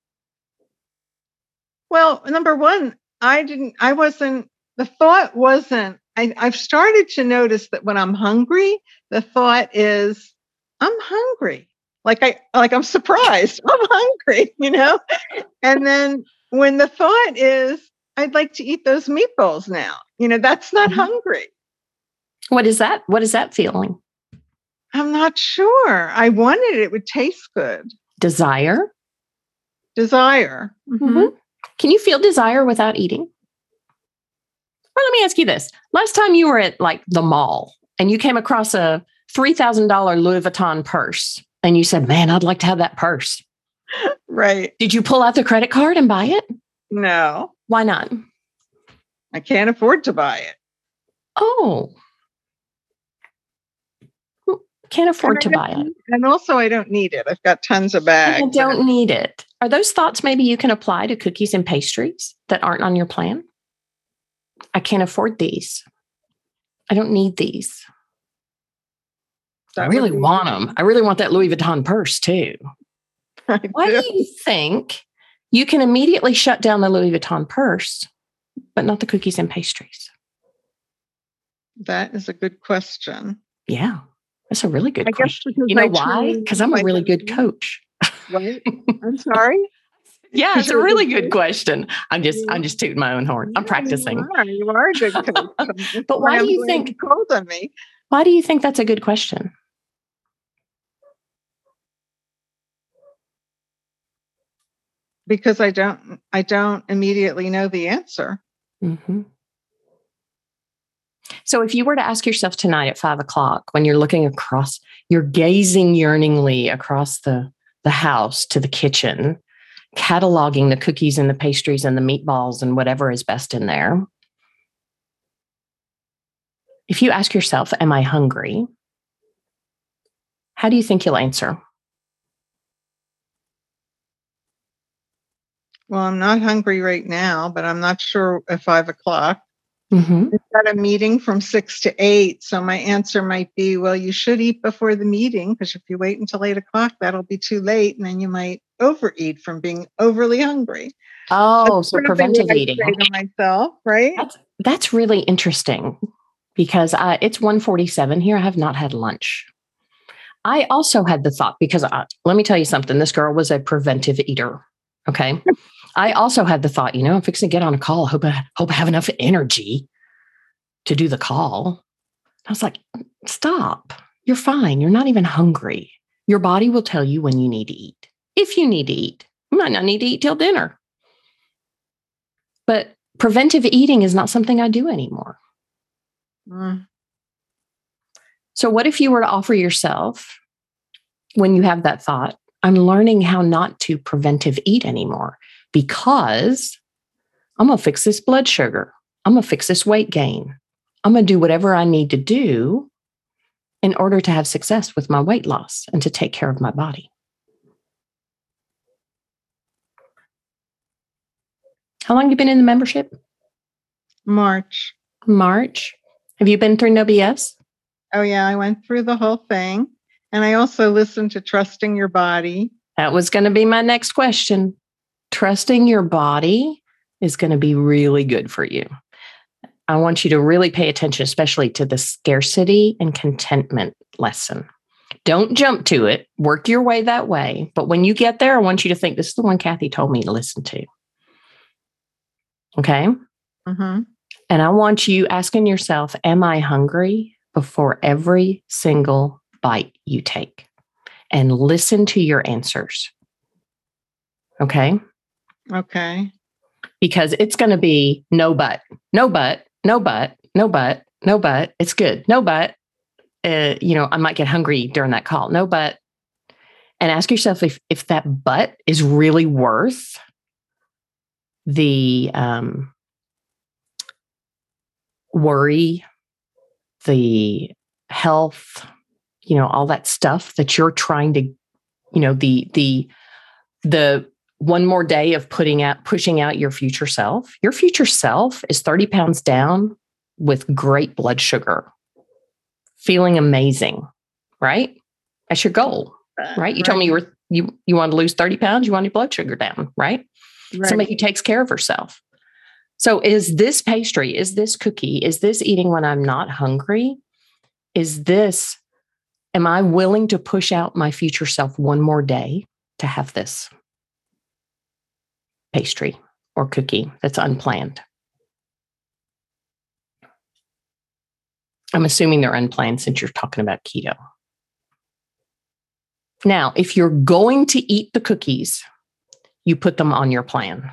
Well, number one, I didn't, I wasn't, the thought wasn't, I, I've started to notice that when I'm hungry, the thought is, I'm hungry. Like I, like I'm surprised. I'm hungry, you know? And then when the thought is, I'd like to eat those meatballs now, you know, that's not mm-hmm. hungry. What is that? What is that feeling? I'm not sure. I wanted it, it would taste good. Desire? Desire. Mm-hmm. Mm-hmm. Can you feel desire without eating? Or let me ask you this. Last time you were at like the mall and you came across a three thousand dollars Louis Vuitton purse and you said, man, I'd like to have that purse. Right. Did you pull out the credit card and buy it? No. Why not? I can't afford to buy it. Oh. Can't afford to buy it. And also I don't need it. I've got tons of bags. I don't need it. Are those thoughts maybe you can apply to cookies and pastries that aren't on your plan? I can't afford these. I don't need these. That I really want them. I really want that Louis Vuitton purse too. I Why do. do you think You can immediately shut down the Louis Vuitton purse, but not the cookies and pastries. That is a good question. Yeah, that's a really good I question. guess You know I why? Because I'm a really good coach. What? I'm sorry. Yeah, it's a You're really good good question. I'm just You I'm just tooting my own horn. I'm Yeah, practicing. You are, you are a good coach. But why I'm do you glad think you called on me? why do you think that's a good question? Because I don't I don't immediately know the answer. Mm-hmm. So if you were to ask yourself tonight at five o'clock, when you're looking across, you're gazing yearningly across the, the house to the kitchen, cataloging the cookies and the pastries and the meatballs and whatever is best in there. If you ask yourself, am I hungry? How do you think you'll answer? Well, I'm not hungry right now, but I'm not sure at five o'clock. Mm-hmm. I've got a meeting from six to eight. So my answer might be, well, you should eat before the meeting, because if you wait until eight o'clock, that'll be too late. And then you might overeat from being overly hungry. Oh, That's so probably preventive what I'd eating. say to myself, right? That's, that's really interesting because I, it's one forty-seven here. I have not had lunch. I also had the thought, because I, let me tell you something. This girl was a preventive eater. Okay. I also had the thought, you know, I'm fixing to get on a call. I hope I hope I have enough energy to do the call. I was like, stop. You're fine. You're not even hungry. Your body will tell you when you need to eat. If you need to eat, you might not need to eat till dinner. But preventive eating is not something I do anymore. Mm. So what if you were to offer yourself, when you have that thought, I'm learning how not to preventive eat anymore because I'm going to fix this blood sugar. I'm going to fix this weight gain. I'm going to do whatever I need to do in order to have success with my weight loss and to take care of my body. How long have you been in the membership? March. March. Have you been through No B S? Oh, yeah. I went through the whole thing. And I also listened to Trusting Your Body. That was going to be my next question. Trusting your body is going to be really good for you. I want you to really pay attention, especially to the scarcity and contentment lesson. Don't jump to it. Work your way that way. But when you get there, I want you to think, this is the one Kathy told me to listen to. Okay? Mm-hmm. And I want you asking yourself, am I hungry before every single bite you take? And listen to your answers. Okay? Okay. Because it's going to be no but, no but, no but, no but, no but. It's good. No but. Uh, you know, I might get hungry during that call. No but. And ask yourself if if that but is really worth the um, worry, the health, you know, all that stuff that you're trying to, you know, the the the one more day of putting out, pushing out your future self. Your future self is thirty pounds down with great blood sugar, feeling amazing, right? That's your goal, right? You right. told me you were, you, you want to lose thirty pounds. You want your blood sugar down, right? Right. Somebody who takes care of herself. So is this pastry, is this cookie, is this eating when I'm not hungry? Is this, am I willing to push out my future self one more day to have this pastry or cookie that's unplanned? I'm assuming they're unplanned since you're talking about keto. Now, if you're going to eat the cookies, you put them on your plan.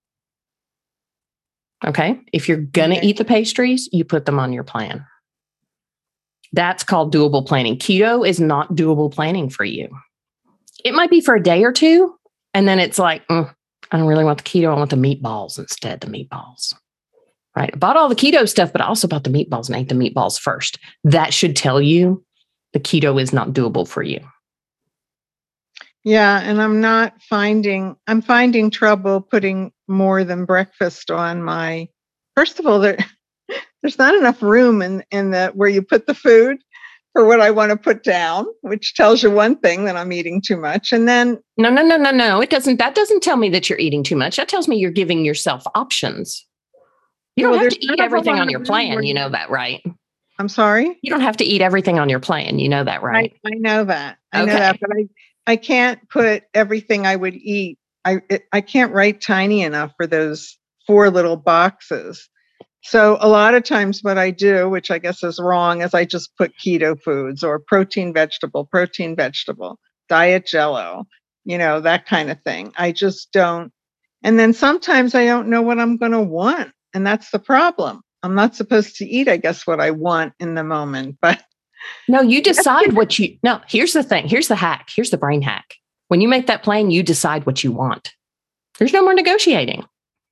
Okay? If you're going to Okay. eat the pastries, you put them on your plan. That's called doable planning. Keto is not doable planning for you. It might be for a day or two, and then it's like, mm, I don't really want the keto. I want the meatballs instead, the meatballs. Right? I bought all the keto stuff, but I also bought the meatballs and ate the meatballs first. That should tell you the keto is not doable for you. Yeah, and I'm not finding, I'm finding trouble putting more than breakfast on my, first of all, there, there's not enough room in, in the, where you put the food for what I want to put down, which tells you one thing, that I'm eating too much. And then no, no, no, no, no. It doesn't. That doesn't tell me that you're eating too much. That tells me you're giving yourself options. You don't well, have to eat everything on on your plan. You know that, right? I'm sorry? You don't have to eat everything on your plan. You know that, right? I, I know that. I okay. know that, but I, I can't put everything I would eat. I it, I can't write tiny enough for those four little boxes. So a lot of times what I do, which I guess is wrong, is I just put keto foods or protein vegetable, protein vegetable, diet jello, you know, that kind of thing. I just don't. And then sometimes I don't know what I'm going to want. And that's the problem. I'm not supposed to eat, I guess, what I want in the moment. But no, you decide what you, no, here's the thing. Here's the hack. Here's the brain hack. When you make that plan, you decide what you want. There's no more negotiating.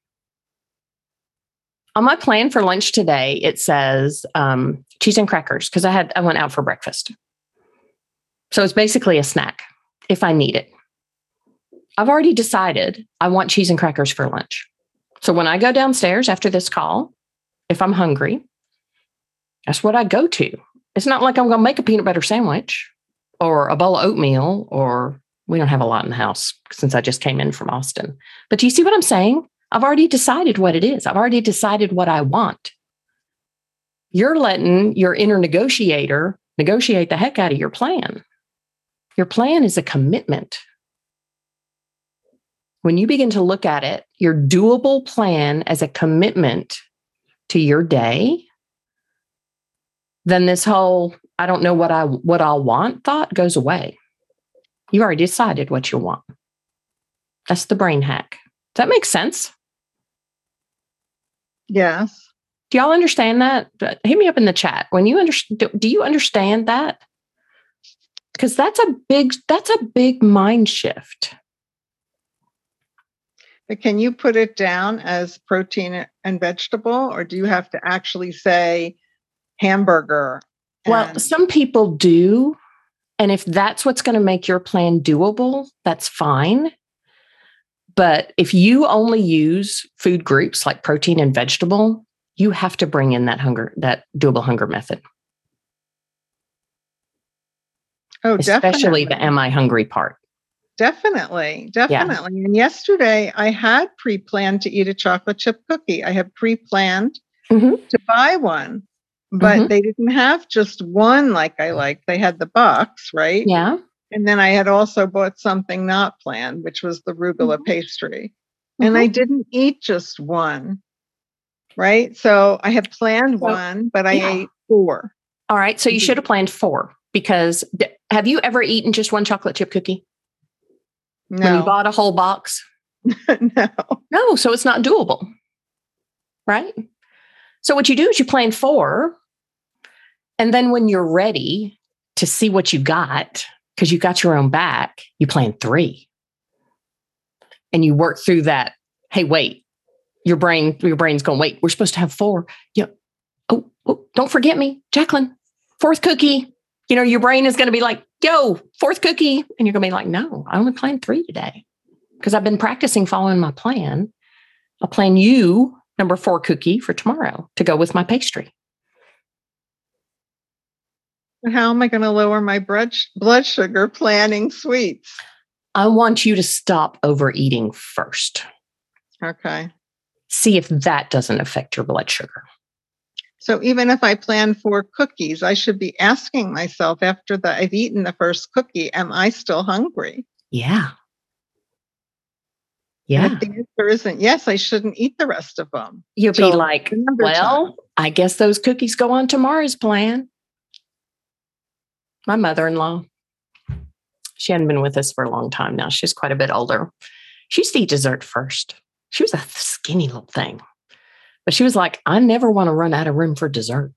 On my plan for lunch today, it says um, cheese and crackers because I had I went out for breakfast. So it's basically a snack if I need it. I've already decided I want cheese and crackers for lunch. So when I go downstairs after this call, if I'm hungry, that's what I go to. It's not like I'm going to make a peanut butter sandwich or a bowl of oatmeal, or we don't have a lot in the house since I just came in from Austin. But do you see what I'm saying? I've already decided what it is. I've already decided what I want. You're letting your inner negotiator negotiate the heck out of your plan. Your plan is a commitment. When you begin to look at it, your doable plan as a commitment to your day, then this whole, I don't know what I what I'll want thought goes away. You already decided what you want. That's the brain hack. Does that make sense? Yes. Do y'all understand that? Hit me up in the chat. When you understand, do you understand that? Because that's a big, that's a big mind shift. But can you put it down as protein and vegetable, or do you have to actually say hamburger? And- well, some people do. And if that's what's going to make your plan doable, that's fine. But if you only use food groups like protein and vegetable, you have to bring in that hunger, that doable hunger method. Oh, especially definitely. the am I hungry part. Definitely, definitely. Yeah. And yesterday I had pre-planned to eat a chocolate chip cookie. I had pre-planned mm-hmm. to buy one, but mm-hmm. they didn't have just one like I like. They had the box, right? Yeah. And then I had also bought something not planned, which was the arugula mm-hmm. pastry. Mm-hmm. And I didn't eat just one, right? So I had planned so, one, but I yeah. ate four. All right. So you should have planned four, because d- have you ever eaten just one chocolate chip cookie? No. When you bought a whole box? No. No. So it's not doable, right? So what you do is you plan four. And then when you're ready to see what you got, because you got your own back, you plan three. And you work through that. Hey, wait, your brain, your brain's going, wait, we're supposed to have four. You know, oh, oh, don't forget me, Jacqueline, fourth cookie. You know, your brain is going to be like, yo, fourth cookie. And you're going to be like, no, I only planned three today because I've been practicing following my plan. I'll plan you number four cookie for tomorrow to go with my pastry. How am I going to lower my blood sugar planning sweets? I want you to stop overeating first. Okay. See if that doesn't affect your blood sugar. So even if I plan four cookies, I should be asking myself after the, I've eaten the first cookie, am I still hungry? Yeah. Yeah. And if the answer isn't yes, I shouldn't eat the rest of them. You'll be like, well, time. I guess those cookies go on tomorrow's plan. My mother-in-law, she hadn't been with us for a long time now. She's quite a bit older. She used to eat dessert first. She was a skinny little thing. But she was like, I never want to run out of room for dessert.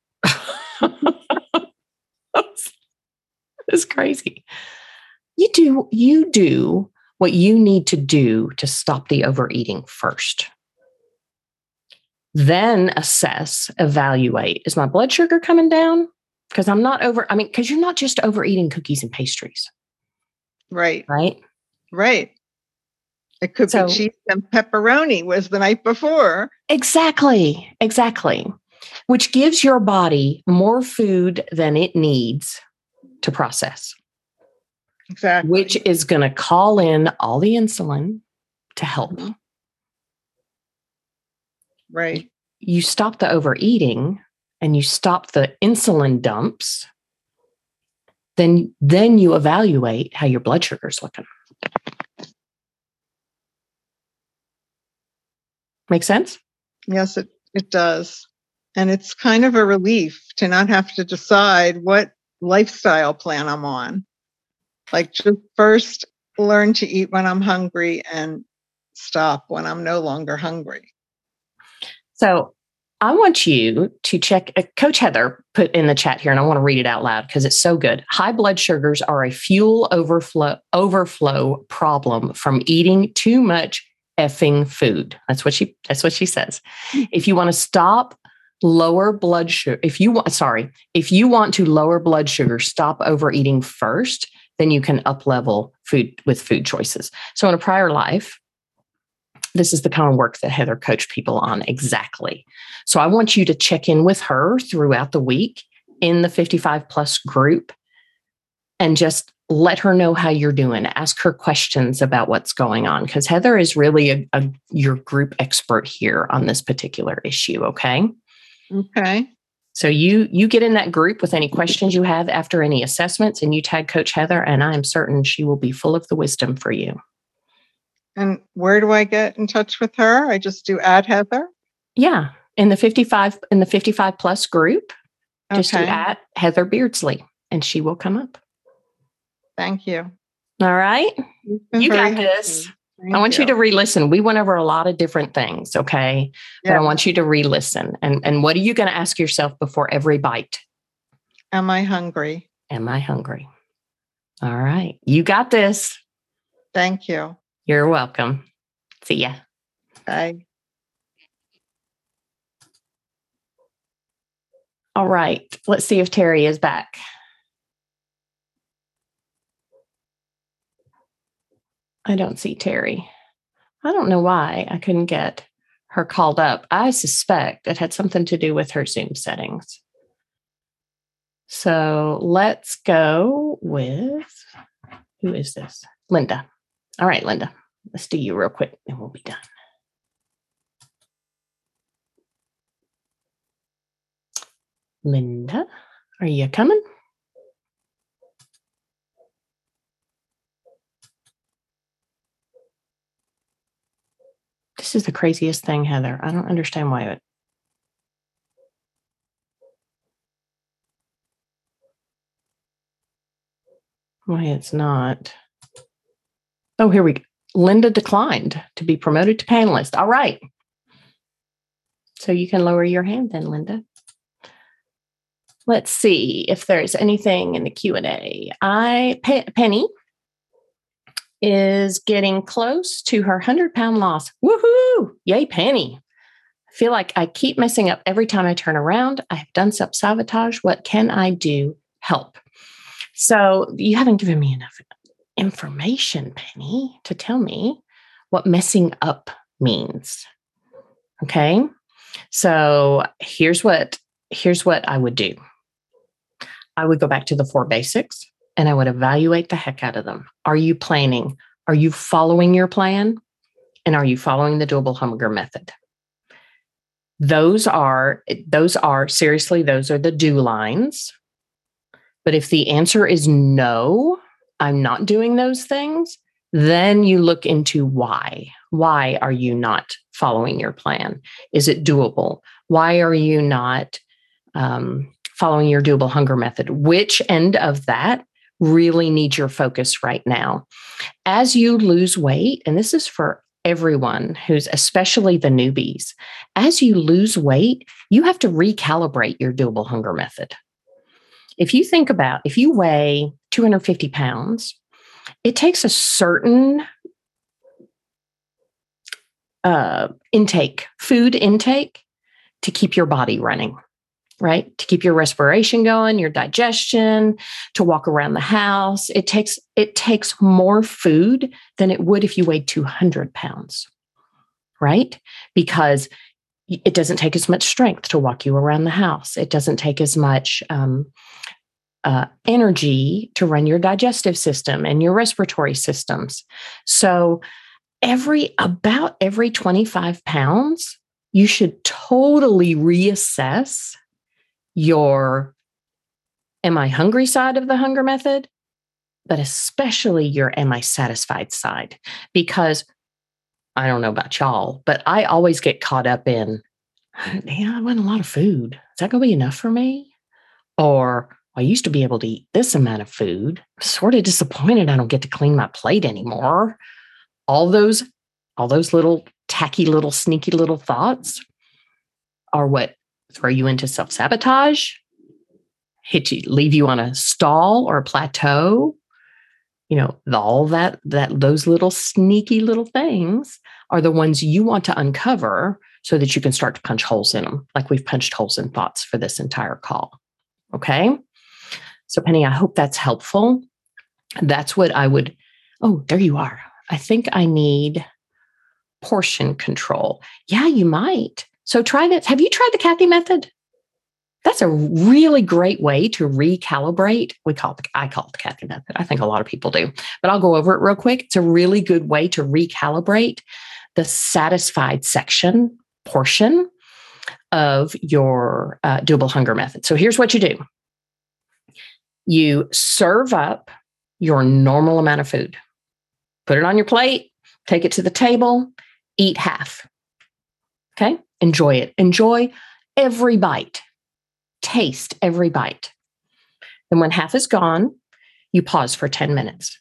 It's crazy. You do, you do what you need to do to stop the overeating first. Then assess, evaluate. Is my blood sugar coming down? Because I'm not over, I mean, because you're not just overeating cookies and pastries. Right. Right? Right. It could so, be cheese and pepperoni was the night before. Exactly. Exactly. Which gives your body more food than it needs to process. Exactly. Which is going to call in all the insulin to help. Mm-hmm. Right. You stop the overeating and you stop the insulin dumps, then, then you evaluate how your blood sugar is looking. Make sense? Yes, it, it does. And it's kind of a relief to not have to decide what lifestyle plan I'm on. Like, just first learn to eat when I'm hungry and stop when I'm no longer hungry. So I want you to check, uh, Coach Heather put in the chat here, and I want to read it out loud because it's so good. High blood sugars are a fuel overflow overflow problem from eating too much effing food. That's what she, that's what she says. If you want to stop lower blood sugar, if you want, sorry, if you want to lower blood sugar, stop overeating first, then you can up level food with food choices. So in a prior life, this is the kind of work that Heather coached people on exactly. So I want you to check in with her throughout the week in the fifty-five plus group and just let her know how you're doing. Ask her questions about what's going on, because Heather is really a, a, your group expert here on this particular issue. Okay. Okay. So you you get in that group with any questions you have after any assessments, and you tag Coach Heather, and I am certain she will be full of the wisdom for you. And where do I get in touch with her? I just do add Heather. Yeah, in the fifty-five in the fifty-five plus group, just Okay. do at Heather Beardsley, and she will come up. Thank you. All right, You've been you very got this. Thank I want you. you to re-listen. We went over a lot of different things, okay? But Yeah. I want you to re-listen. And and what are you going to ask yourself before every bite? Am I hungry? Am I hungry? All right, you got this. Thank you. You're welcome. See ya. Bye. All right. Let's see if Terry is back. I don't see Terry. I don't know why I couldn't get her called up. I suspect it had something to do with her Zoom settings. So let's go with, who is this? Linda. All right, Linda. Let's do you real quick and we'll be done. Linda, are you coming? This is the craziest thing, Heather. I don't understand why it. Why it's not. Oh, here we go. Linda declined to be promoted to panelist. All right. So you can lower your hand then, Linda. Let's see if there's anything in the Q and A. I Pe- Penny is getting close to her one hundred pound loss. Woohoo! Yay, Penny. I feel like I keep messing up every time I turn around. I have done self-sabotage. What can I do? Help. So you haven't given me enough information, Penny, to tell me what messing up means. Okay. So here's what, here's what I would do. I would go back to the four basics and I would evaluate the heck out of them. Are you planning? Are you following your plan? And are you following the doable hunger method? Those are, those are seriously, those are the do lines. But if the answer is no, I'm not doing those things, then you look into why. Why are you not following your plan? Is it doable? Why are you not um, following your doable hunger method? Which end of that really needs your focus right now? As you lose weight, and this is for everyone who's, especially the newbies, as you lose weight, you have to recalibrate your doable hunger method. If you think about, if you weigh two hundred fifty pounds, it takes a certain uh, intake, food intake, to keep your body running, right? To keep your respiration going, your digestion, to walk around the house. It takes, it takes more food than it would if you weighed two hundred pounds, right? Because it doesn't take as much strength to walk you around the house. It doesn't take as much um, uh, energy to run your digestive system and your respiratory systems. So every about every twenty-five pounds, you should totally reassess your am I hungry side of the hunger method, but especially your am I satisfied side. Because I don't know about y'all, but I always get caught up in, yeah, I want a lot of food. Is that going to be enough for me? Or I used to be able to eat this amount of food. I'm sort of disappointed I don't get to clean my plate anymore. All those, all those little tacky little sneaky little thoughts are what throw you into self-sabotage, hit you, leave you on a stall or a plateau. You know, the, all that, that those little sneaky little things are the ones you want to uncover so that you can start to punch holes in them, like we've punched holes in thoughts for this entire call. Okay. So Penny, I hope that's helpful. That's what I would, oh, there you are. I think I need portion control. Yeah, you might. So try that. Have you tried the Kathy method? That's a really great way to recalibrate. We call it, I call it the Kathy method. I think a lot of people do, but I'll go over it real quick. It's a really good way to recalibrate the satisfied section portion of your uh, doable hunger method. So here's what you do. You serve up your normal amount of food, put it on your plate, take it to the table, eat half. Okay. Enjoy it. Enjoy every bite. Taste every bite. And when half is gone, you pause for ten minutes.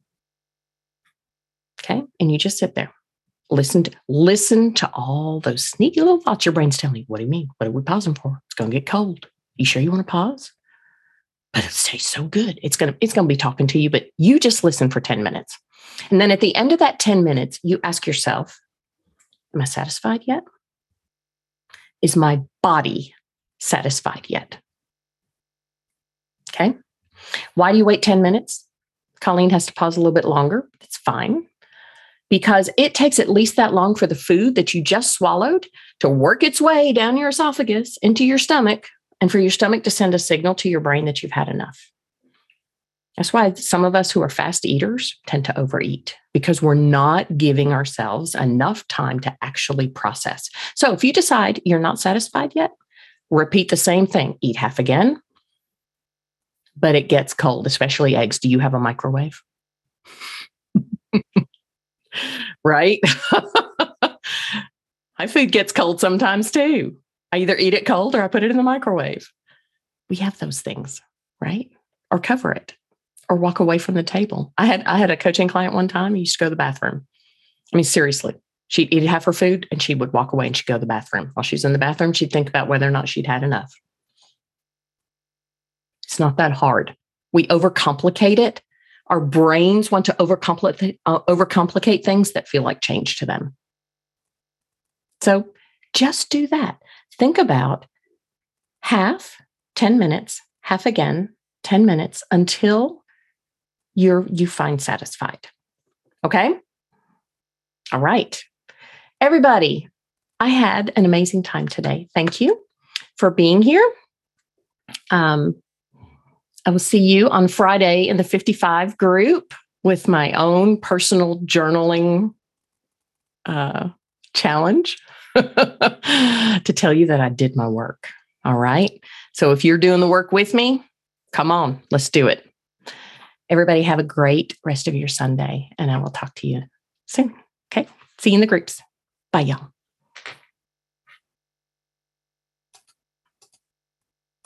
Okay. And you just sit there. Listen to, listen to all those sneaky little thoughts your brain's telling you. What do you mean? What are we pausing for? It's going to get cold. You sure you want to pause? But it tastes so good. It's going to, it's going to be talking to you, but you just listen for ten minutes. And then at the end of that ten minutes, you ask yourself, am I satisfied yet? Is my body satisfied yet? Okay. Why do you wait ten minutes? Colleen has to pause a little bit longer. That's fine. Because it takes at least that long for the food that you just swallowed to work its way down your esophagus into your stomach and for your stomach to send a signal to your brain that you've had enough. That's why some of us who are fast eaters tend to overeat, because we're not giving ourselves enough time to actually process. So if you decide you're not satisfied yet, repeat the same thing. Eat half again, but it gets cold, especially eggs. Do you have a microwave? Right? My food gets cold sometimes too. I either eat it cold or I put it in the microwave. We have those things, right? Or cover it or walk away from the table. I had I had a coaching client one time who used to go to the bathroom. I mean, seriously, she'd eat half her food and she would walk away and she'd go to the bathroom. While she's in the bathroom, she'd think about whether or not she'd had enough. It's not that hard. We overcomplicate it. Our brains want to overcomplicate, uh, overcomplicate things that feel like change to them. So just do that. Think about half, ten minutes, half again, ten minutes until you're, you find satisfied. Okay? All right. Everybody, I had an amazing time today. Thank you for being here. Um, I will see you on Friday in the fifty-five group with my own personal journaling uh, challenge to tell you that I did my work. All right. So if you're doing the work with me, come on, let's do it. Everybody have a great rest of your Sunday, and I will talk to you soon. Okay. See you in the groups. Bye, y'all.